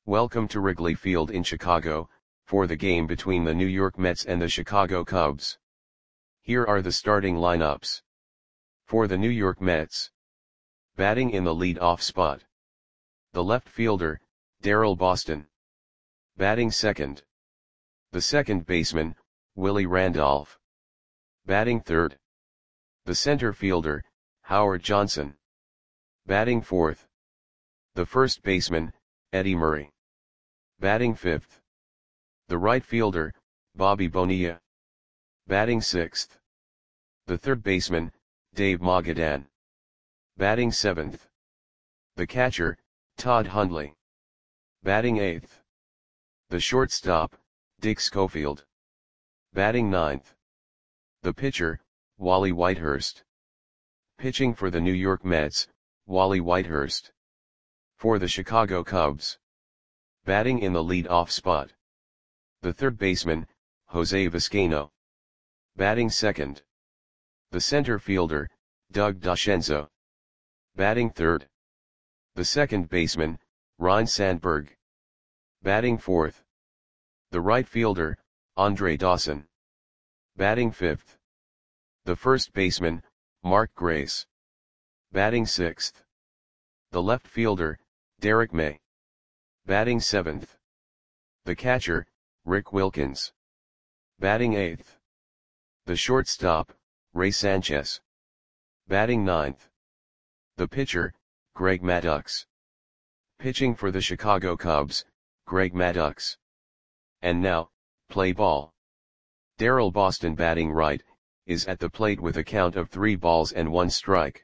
Welcome to Wrigley Field in Chicago, for the game between the New York Mets and the Chicago Cubs. Here are the starting lineups. For the New York Mets. Batting in the lead-off spot. The left fielder, Daryl Boston. Batting second. The second baseman, Willie Randolph. Batting third. The center fielder, Howard Johnson. Batting fourth. The first baseman, Eddie Murray. Batting fifth. The right fielder, Bobby Bonilla. Batting sixth. The third baseman, Dave Magadan. Batting seventh. The catcher, Todd Hundley. Batting eighth. The shortstop, Dick Schofield. Batting ninth. The pitcher, Wally Whitehurst. Pitching for the New York Mets, Wally Whitehurst. For the Chicago Cubs. Batting in the lead-off spot. The third baseman, Jose Vizcaino. Batting second. The center fielder, Doug DeCenzo. Batting third. The second baseman, Ryne Sandberg. Batting fourth. The right fielder, Andre Dawson. Batting fifth. The first baseman, Mark Grace. Batting sixth. The left fielder, Derek May. Batting seventh. The catcher, Rick Wilkins. Batting eighth. The shortstop, Ray Sanchez. Batting ninth. The pitcher, Greg Maddux. Pitching for the Chicago Cubs, Greg Maddux. And now, play ball. Daryl Boston batting right, is at the plate with a count of 3 balls and 1 strike.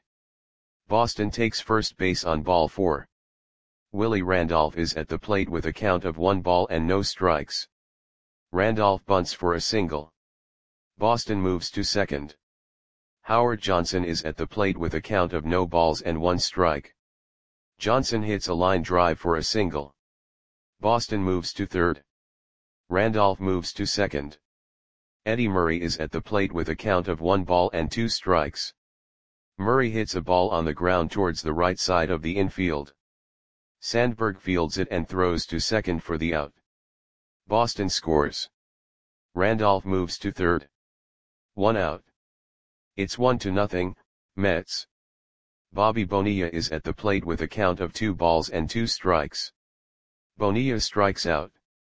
Boston takes first base on ball 4. Willie Randolph is at the plate with a count of 1 ball and no strikes. Randolph bunts for a single. Boston moves to second. Howard Johnson is at the plate with a count of no balls and 1 strike. Johnson hits a line drive for a single. Boston moves to third. Randolph moves to second. Eddie Murray is at the plate with a count of 1 ball and 2 strikes. Murray hits a ball on the ground towards the right side of the infield. Sandberg fields it and throws to second for the out. Boston scores. Randolph moves to third. 1 out. It's 1-0, Mets. Bobby Bonilla is at the plate with a count of 2 balls and 2 strikes. Bonilla strikes out.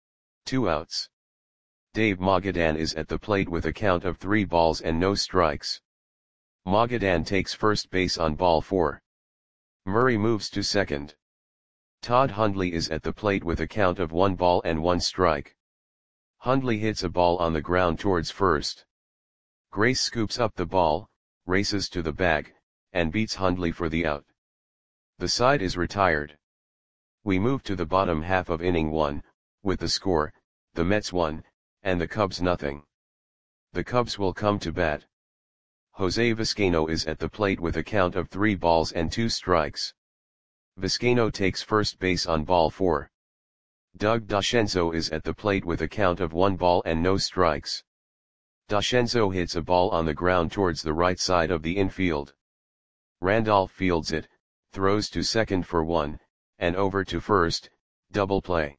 2 outs. Dave Magadan is at the plate with a count of 3 balls and no strikes. Magadan takes first base on ball 4. Murray moves to second. Todd Hundley is at the plate with a count of 1 ball and 1 strike. Hundley hits a ball on the ground towards first. Grace scoops up the ball, races to the bag, and beats Hundley for the out. The side is retired. We move to the bottom half of inning 1, with the score, the Mets 1, and the Cubs 0. The Cubs will come to bat. Jose Vizcaino is at the plate with a count of 3 balls and 2 strikes. Vizcaino takes first base on ball 4. Doug DeCenzo is at the plate with a count of 1 ball and no strikes. DeCenzo hits a ball on the ground towards the right side of the infield. Randolph fields it, throws to second for 1, and over to first, double play.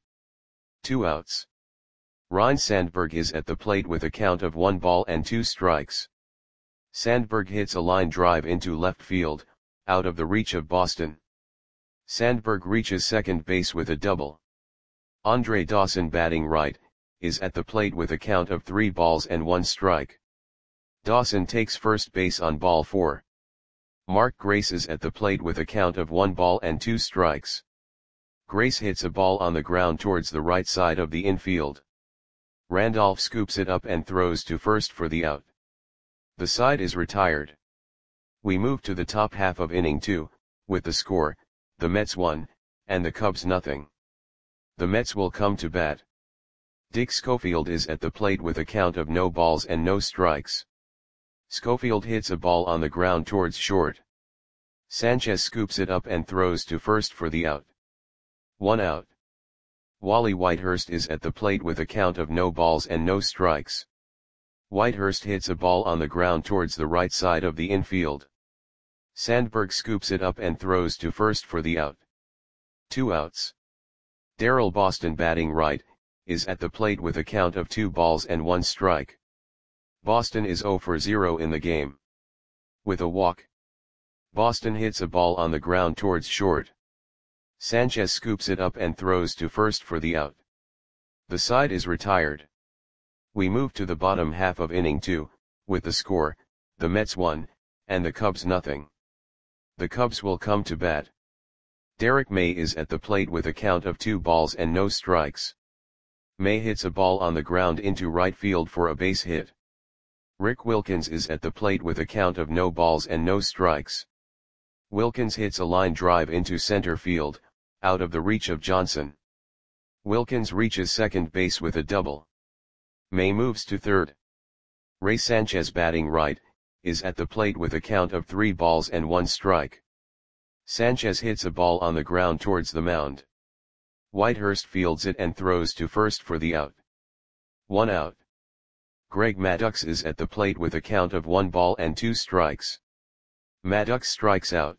2 outs. Ryne Sandberg is at the plate with a count of 1 ball and 2 strikes. Sandberg hits a line drive into left field, out of the reach of Boston. Sandberg reaches second base with a double. Andre Dawson batting right, is at the plate with a count of 3 balls and 1 strike. Dawson takes first base on ball 4. Mark Grace is at the plate with a count of 1 ball and 2 strikes. Grace hits a ball on the ground towards the right side of the infield. Randolph scoops it up and throws to first for the out. The side is retired. We move to the top half of inning 2, with the score, the Mets 1, and the Cubs 0. The Mets will come to bat. Dick Schofield is at the plate with a count of no balls and no strikes. Schofield hits a ball on the ground towards short. Sanchez scoops it up and throws to first for the out. 1 out. Wally Whitehurst is at the plate with a count of no balls and no strikes. Whitehurst hits a ball on the ground towards the right side of the infield. Sandberg scoops it up and throws to first for the out. 2 outs. Darryl Boston batting right, is at the plate with a count of 2 balls and 1 strike. Boston is 0 for 0 in the game. With a walk, Boston hits a ball on the ground towards short. Sanchez scoops it up and throws to first for the out. The side is retired. We move to the bottom half of inning 2, with the score, the Mets 1, and the Cubs nothing. The Cubs will come to bat. Derek May is at the plate with a count of 2 balls and no strikes. May hits a ball on the ground into right field for a base hit. Rick Wilkins is at the plate with a count of no balls and no strikes. Wilkins hits a line drive into center field, out of the reach of Johnson. Wilkins reaches second base with a double. May moves to third. Ray Sanchez batting right, is at the plate with a count of 3 balls and 1 strike. Sanchez hits a ball on the ground towards the mound. Whitehurst fields it and throws to first for the out. 1 out. Greg Maddux is at the plate with a count of 1 ball and 2 strikes. Maddux strikes out.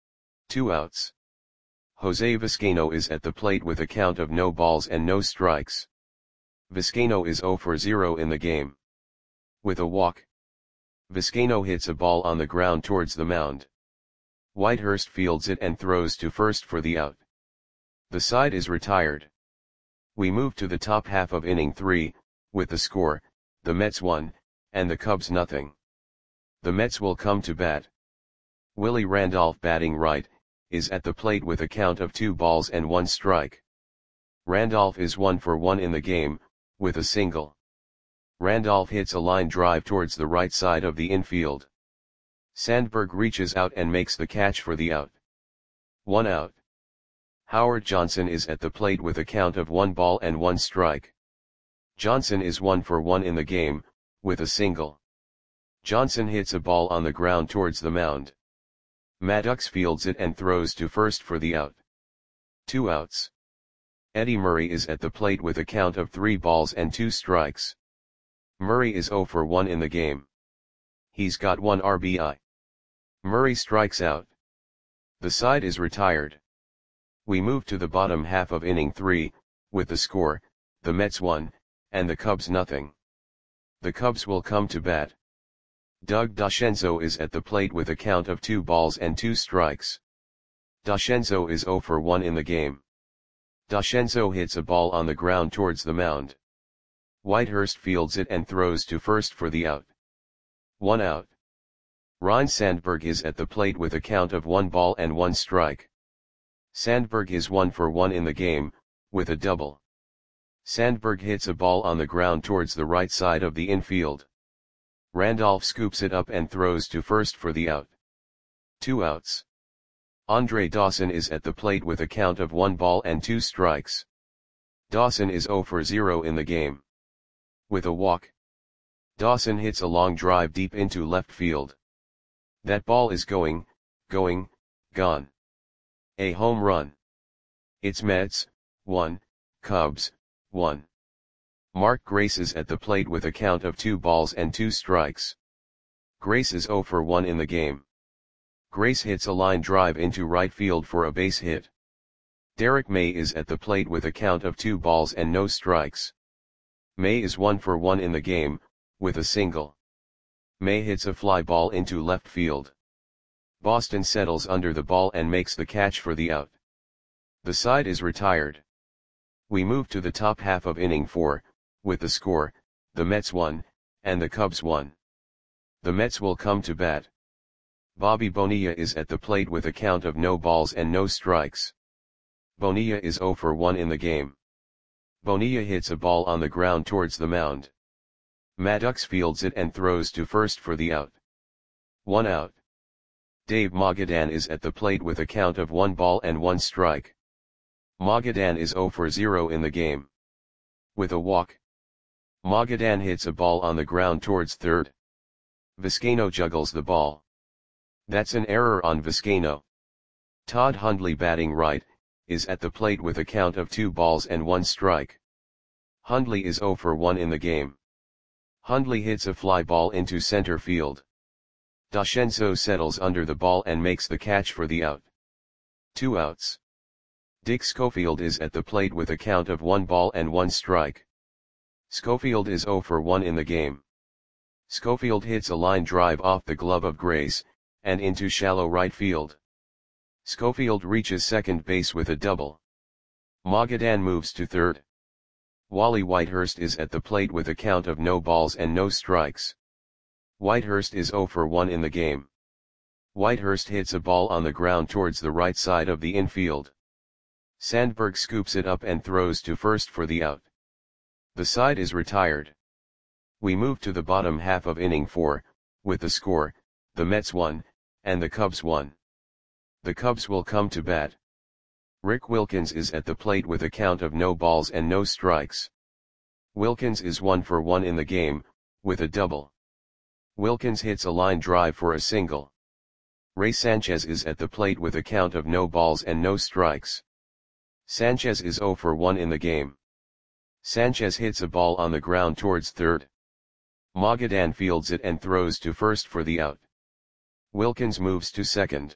2 outs. Jose Vizcaino is at the plate with a count of no balls and no strikes. Vizcaino is 0 for 0 in the game. With a walk, Vizcaino hits a ball on the ground towards the mound. Whitehurst fields it and throws to first for the out. The side is retired. We move to the top half of inning 3, with the score, the Mets 1, and the Cubs nothing. The Mets will come to bat. Willie Randolph batting right, is at the plate with a count of 2 balls and 1 strike. Randolph is 1 for 1 in the game, with a single. Randolph hits a line drive towards the right side of the infield. Sandberg reaches out and makes the catch for the out. 1 out. Howard Johnson is at the plate with a count of 1 ball and 1 strike. Johnson is 1 for 1 in the game, with a single. Johnson hits a ball on the ground towards the mound. Maddux fields it and throws to first for the out. 2 outs. Eddie Murray is at the plate with a count of 3 balls and 2 strikes. Murray is 0 for 1 in the game. He's got 1 RBI. Murray strikes out. The side is retired. We move to the bottom half of inning 3, with the score, the Mets 1, and the Cubs nothing. The Cubs will come to bat. Doug DeCenzo is at the plate with a count of 2 balls and 2 strikes. DeCenzo is 0 for 1 in the game. DeCenzo hits a ball on the ground towards the mound. Whitehurst fields it and throws to first for the out. 1 out. Ryne Sandberg is at the plate with a count of 1 ball and 1 strike. Sandberg is 1 for 1 in the game, with a double. Sandberg hits a ball on the ground towards the right side of the infield. Randolph scoops it up and throws to first for the out. 2 outs. Andre Dawson is at the plate with a count of 1 ball and 2 strikes. Dawson is 0 for 0 in the game. With a walk, Dawson hits a long drive deep into left field. That ball is gone. A home run. It's Mets 1, Cubs 1. Mark Grace is at the plate with a count of 2 balls and 2 strikes. Grace is 0 for 1 in the game. Grace hits a line drive into right field for a base hit. Derek May is at the plate with a count of 2 balls and no strikes. May is 1 for 1 in the game, with a single. May hits a fly ball into left field. Boston settles under the ball and makes the catch for the out. The side is retired. We move to the top half of inning 4, with the score, the Mets 1, and the Cubs 1. The Mets will come to bat. Bobby Bonilla is at the plate with a count of no balls and no strikes. Bonilla is 0 for 1 in the game. Bonilla hits a ball on the ground towards the mound. Maddux fields it and throws to first for the out. 1 out. Dave Magadan is at the plate with a count of 1 ball and 1 strike. Magadan is 0 for 0 in the game. With a walk, Magadan hits a ball on the ground towards third. Vizcaino juggles the ball. That's an error on Vizcaino. Todd Hundley batting right, is at the plate with a count of 2 balls and 1 strike. Hundley is 0 for 1 in the game. Hundley hits a fly ball into center field. DeCenzo settles under the ball and makes the catch for the out. 2 outs. Dick Schofield is at the plate with a count of 1 ball and 1 strike. Schofield is 0 for 1 in the game. Schofield hits a line drive off the glove of Grace, and into shallow right field. Schofield reaches second base with a double. Moghadam moves to third. Wally Whitehurst is at the plate with a count of no balls and no strikes. Whitehurst is 0 for 1 in the game. Whitehurst hits a ball on the ground towards the right side of the infield. Sandberg scoops it up and throws to first for the out. The side is retired. We move to the bottom half of inning 4, with the score, the Mets 1, and the Cubs 1. The Cubs will come to bat. Rick Wilkins is at the plate with a count of no balls and no strikes. Wilkins is 1 for 1 in the game, with a double. Wilkins hits a line drive for a single. Ray Sanchez is at the plate with a count of no balls and no strikes. Sanchez is 0 for 1 in the game. Sanchez hits a ball on the ground towards third. Moghadam fields it and throws to first for the out. Wilkins moves to second.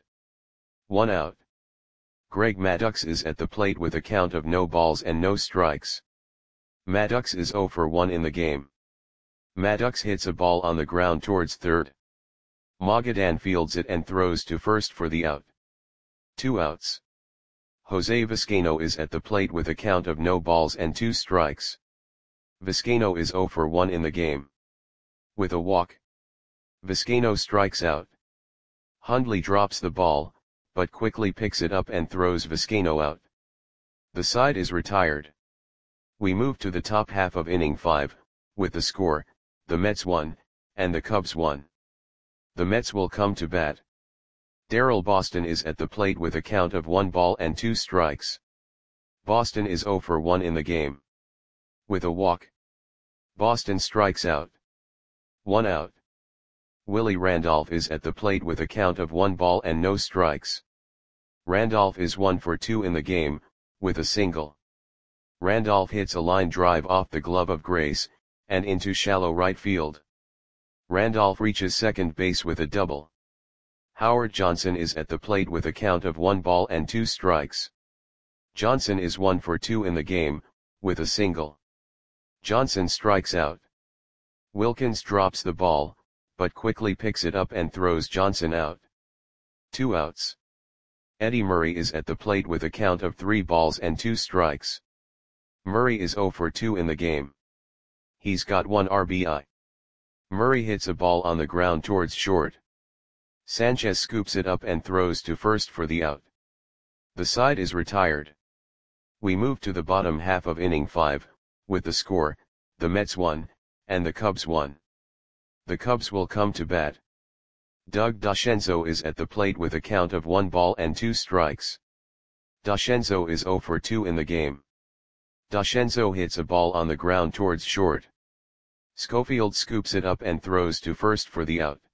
1 out. Greg Maddux is at the plate with a count of no balls and no strikes. Maddux is 0 for 1 in the game. Maddux hits a ball on the ground towards third. Moghadam fields it and throws to first for the out. 2 outs. Jose Vizcaino is at the plate with a count of no balls and 2 strikes. Vizcaino is 0 for 1 in the game. With a walk, Vizcaino strikes out. Hundley drops the ball, but quickly picks it up and throws Vizcaino out. The side is retired. We move to the top half of inning 5, with the score, the Mets 1, and the Cubs 1. The Mets will come to bat. Darrell Boston is at the plate with a count of 1 ball and 2 strikes. Boston is 0 for 1 in the game. With a walk, Boston strikes out. 1 out. Willie Randolph is at the plate with a count of 1 ball and no strikes. Randolph is 1 for 2 in the game, with a single. Randolph hits a line drive off the glove of Grace, and into shallow right field. Randolph reaches second base with a double. Howard Johnson is at the plate with a count of 1 ball and 2 strikes. Johnson is 1 for 2 in the game, with a single. Johnson strikes out. Wilkins drops the ball, but quickly picks it up and throws Johnson out. 2 outs. Eddie Murray is at the plate with a count of 3 balls and 2 strikes. Murray is 0 for 2 in the game. He's got 1 RBI. Murray hits a ball on the ground towards short. Sanchez scoops it up and throws to first for the out. The side is retired. We move to the bottom half of inning 5, with the score, the Mets 1, and the Cubs 1. The Cubs will come to bat. Doug DeCenzo is at the plate with a count of 1 ball and 2 strikes. DeCenzo is 0 for 2 in the game. DeCenzo hits a ball on the ground towards short. Schofield scoops it up and throws to first for the out.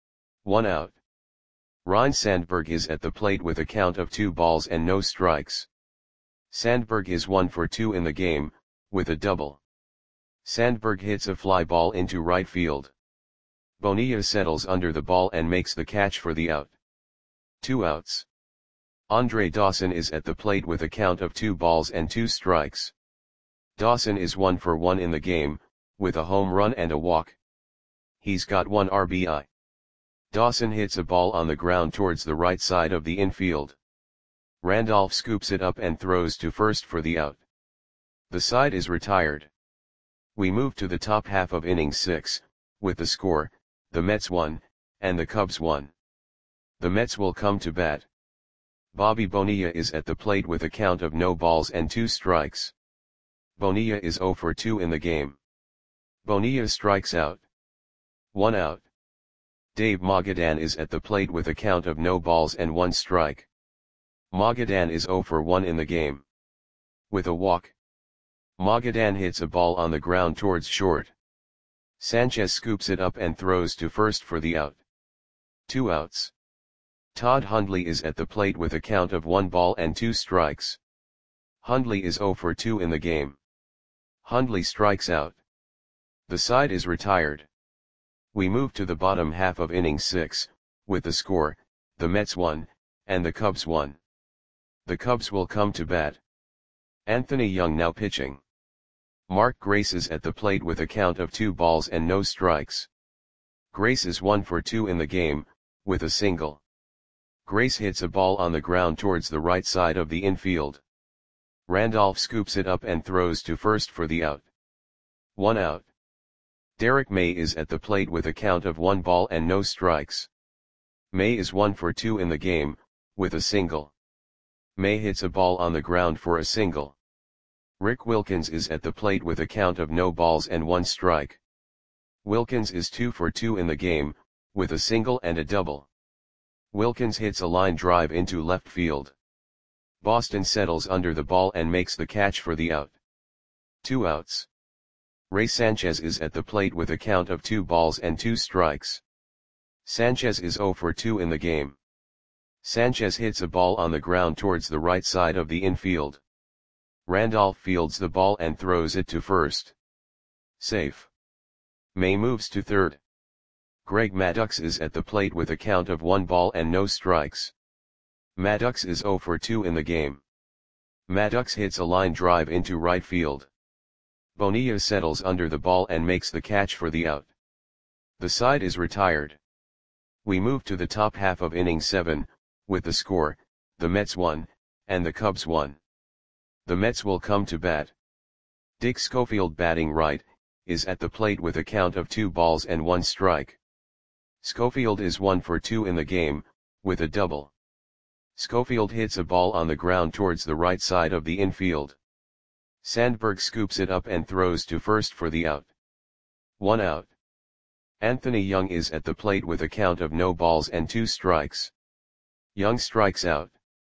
1 out. Ryne Sandberg is at the plate with a count of 2 balls and no strikes. Sandberg is 1 for 2 in the game, with a double. Sandberg hits a fly ball into right field. Bonilla settles under the ball and makes the catch for the out. 2 outs. Andre Dawson is at the plate with a count of 2 balls and 2 strikes. Dawson is 1 for 1 in the game, with a home run and a walk. He's got 1 RBI. Dawson hits a ball on the ground towards the right side of the infield. Randolph scoops it up and throws to first for the out. The side is retired. We move to the top half of inning 6, with the score, the Mets 1, and the Cubs 1. The Mets will come to bat. Bobby Bonilla is at the plate with a count of no balls and 2 strikes. Bonilla is 0 for 2 in the game. Bonilla strikes out. 1 out. Dave Moghadam is at the plate with a count of no balls and 1 strike. Moghadam is 0 for 1 in the game. With a walk, Moghadam hits a ball on the ground towards short. Sanchez scoops it up and throws to first for the out. 2 outs. Todd Hundley is at the plate with a count of 1 ball and 2 strikes. Hundley is 0 for 2 in the game. Hundley strikes out. The side is retired. We move to the bottom half of inning 6, with the score, the Mets 1, and the Cubs 1. The Cubs will come to bat. Anthony Young now pitching. Mark Grace is at the plate with a count of 2 balls and no strikes. Grace is 1 for 2 in the game, with a single. Grace hits a ball on the ground towards the right side of the infield. Randolph scoops it up and throws to first for the out. 1 out. Derek May is at the plate with a count of 1 ball and no strikes. May is 1 for 2 in the game, with a single. May hits a ball on the ground for a single. Rick Wilkins is at the plate with a count of no balls and 1 strike. Wilkins is 2 for 2 in the game, with a single and a double. Wilkins hits a line drive into left field. Boston settles under the ball and makes the catch for the out. 2 outs. Ray Sanchez is at the plate with a count of 2 balls and 2 strikes. Sanchez is 0 for 2 in the game. Sanchez hits a ball on the ground towards the right side of the infield. Randolph fields the ball and throws it to first. Safe. May moves to third. Greg Maddux is at the plate with a count of 1 ball and no strikes. Maddux is 0 for 2 in the game. Maddux hits a line drive into right field. Bonilla settles under the ball and makes the catch for the out. The side is retired. We move to the top half of inning 7, with the score, the Mets 1, and the Cubs 1. The Mets will come to bat. Dick Schofield batting right, is at the plate with a count of 2 balls and 1 strike. Schofield is 1 for 2 in the game, with a double. Schofield hits a ball on the ground towards the right side of the infield. Sandberg scoops it up and throws to first for the out. 1 out. Anthony Young is at the plate with a count of no balls and 2 strikes. Young strikes out.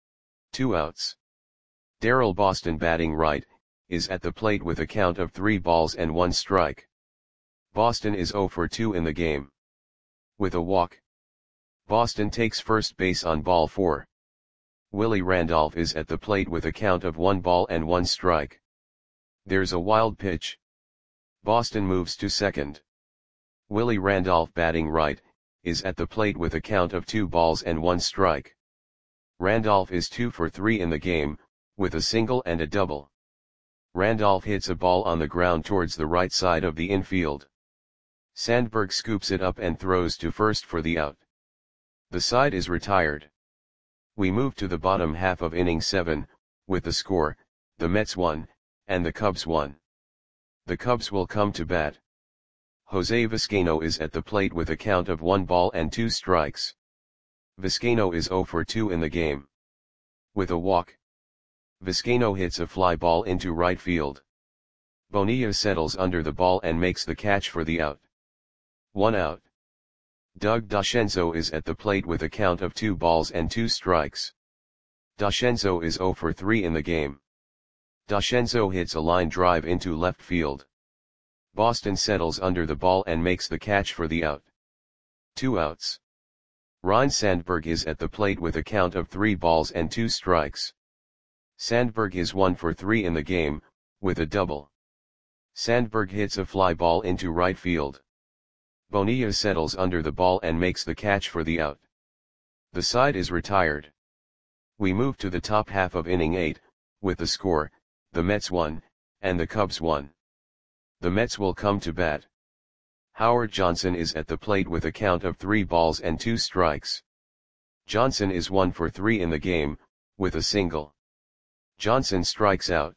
2 outs. Darrell Boston batting right, is at the plate with a count of 3 balls and 1 strike. Boston is 0 for 2 in the game. With a walk. Boston takes first base on ball 4. Willie Randolph is at the plate with a count of 1 ball and 1 strike. There's a wild pitch. Boston moves to second. Willie Randolph batting right, is at the plate with a count of 2 balls and 1 strike. Randolph is 2 for 3 in the game, with a single and a double. Randolph hits a ball on the ground towards the right side of the infield. Sandberg scoops it up and throws to first for the out. The side is retired. We move to the bottom half of inning 7, with the score, the Mets 1, and the Cubs 1. The Cubs will come to bat. Jose Vizcaino is at the plate with a count of 1 ball and 2 strikes. Vizcaino is 0 for 2 in the game. With a walk. Vizcaino hits a fly ball into right field. Bonilla settles under the ball and makes the catch for the out. 1 out. Doug Dashenzo is at the plate with a count of 2 balls and 2 strikes. Dashenzo is 0 for 3 in the game. Dashenzo hits a line drive into left field. Boston settles under the ball and makes the catch for the out. 2 outs. Ryne Sandberg is at the plate with a count of 3 balls and 2 strikes. Sandberg is 1 for 3 in the game, with a double. Sandberg hits a fly ball into right field. Bonilla settles under the ball and makes the catch for the out. The side is retired. We move to the top half of inning 8, with the score, the Mets 1, and the Cubs 1. The Mets will come to bat. Howard Johnson is at the plate with a count of 3 balls and 2 strikes. Johnson is 1 for 3 in the game, with a single. Johnson strikes out.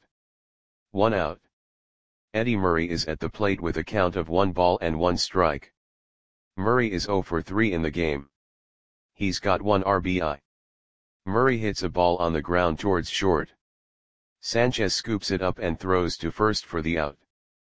1 out. Eddie Murray is at the plate with a count of 1 ball and 1 strike. Murray is 0 for 3 in the game. He's got 1 RBI. Murray hits a ball on the ground towards short. Sanchez scoops it up and throws to first for the out.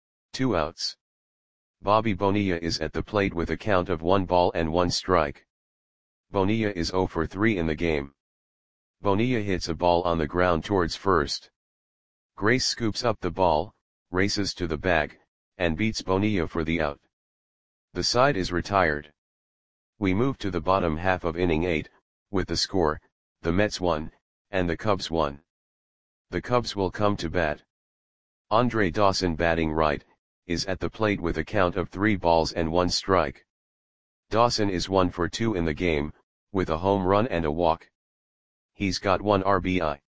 2 outs. Bobby Bonilla is at the plate with a count of 1 ball and 1 strike. Bonilla is 0 for 3 in the game. Bonilla hits a ball on the ground towards first. Grace scoops up the ball, races to the bag, and beats Bonilla for the out. The side is retired. We move to the bottom half of inning 8, with the score, the Mets 1, and the Cubs 1. The Cubs will come to bat. Andre Dawson batting right, is at the plate with a count of 3 balls and 1 strike. Dawson is 1 for 2 in the game, with a home run and a walk. He's got 1 RBI.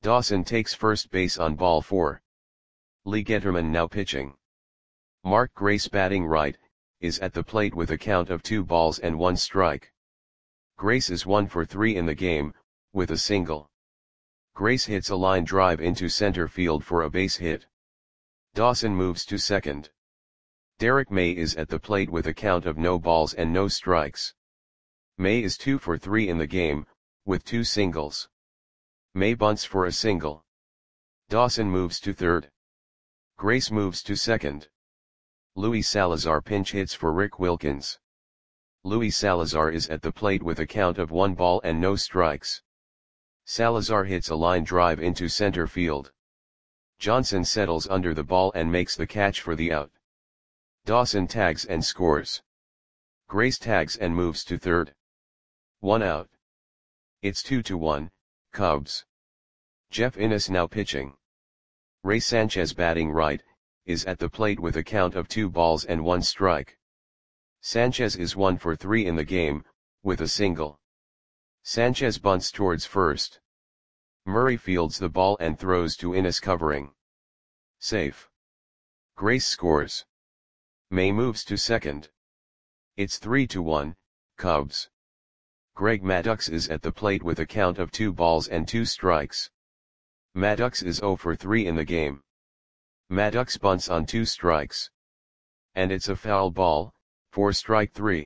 Dawson takes first base on ball 4. Lee Getterman now pitching. Mark Grace batting right, is at the plate with a count of 2 balls and 1 strike. Grace is 1 for 3 in the game, with a single. Grace hits a line drive into center field for a base hit. Dawson moves to second. Derek May is at the plate with a count of no balls and no strikes. May is 2 for 3 in the game, with 2 singles. May bunts for a single. Dawson moves to third. Grace moves to second. Luis Salazar pinch hits for Rick Wilkins. Luis Salazar is at the plate with a count of 1 ball and no strikes. Salazar hits a line drive into center field. Johnson settles under the ball and makes the catch for the out. Dawson tags and scores. Grace tags and moves to third. 1 out. It's 2-1, Cubs. Jeff Innes now pitching. Ray Sanchez batting right, is at the plate with a count of 2 balls and 1 strike. Sanchez is 1 for 3 in the game, with a single. Sanchez bunts towards first. Murray fields the ball and throws to Innes covering. Safe. Grace scores. May moves to second. It's 3-1, Cubs. Greg Maddux is at the plate with a count of 2 balls and 2 strikes. Maddux is 0 for 3 in the game. Maddux bunts on 2 strikes. And it's a foul ball, for strike 3.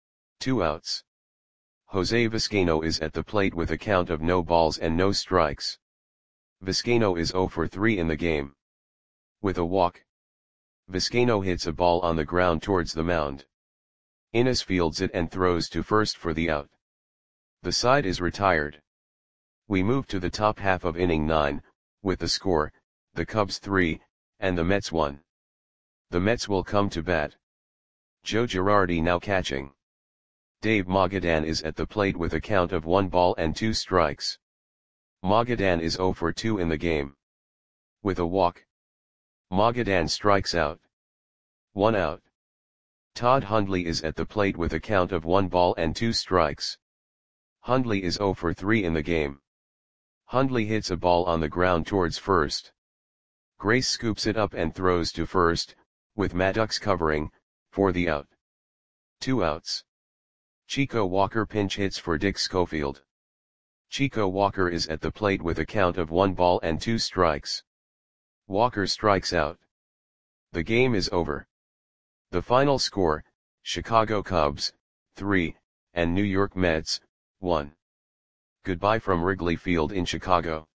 2 outs. Jose Vizcaino is at the plate with a count of no balls and no strikes. Vizcaino is 0 for 3 in the game. With a walk. Vizcaino hits a ball on the ground towards the mound. Innes fields it and throws to first for the out. The side is retired. We move to the top half of inning 9, with the score, the Cubs 3, and the Mets 1. The Mets will come to bat. Joe Girardi now catching. Dave Magadan is at the plate with a count of 1 ball and 2 strikes. Magadan is 0 for 2 in the game. With a walk. Magadan strikes out. 1 out. Todd Hundley is at the plate with a count of 1 ball and 2 strikes. Hundley is 0 for 3 in the game. Hundley hits a ball on the ground towards first. Grace scoops it up and throws to first, with Maddux covering, for the out. 2 outs. Chico Walker pinch hits for Dick Schofield. Chico Walker is at the plate with a count of 1 ball and 2 strikes. Walker strikes out. The game is over. The final score, Chicago Cubs, 3, and New York Mets, 1. Goodbye from Wrigley Field in Chicago.